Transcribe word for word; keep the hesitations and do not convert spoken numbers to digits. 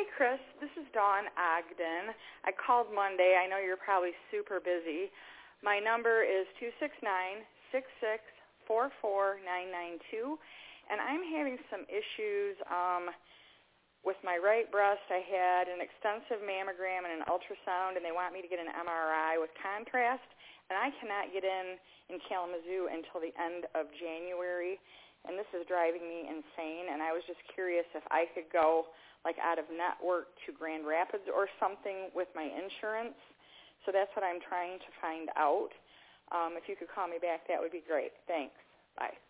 Chris. This is Dawn Ogden. I called Monday. I know you're probably super busy. My number is two six nine, six six four four nine nine two, and I'm having some issues um, with my right breast. I had an extensive mammogram and an ultrasound, and they want me to get an M R I with contrast, and I cannot get in in Kalamazoo until the end of January, and this is driving me insane, and I was just curious if I could go like out of network to Grand Rapids or something with my insurance. So that's what I'm trying to find out. Um, if you could call me back, that would be great. Thanks. Bye.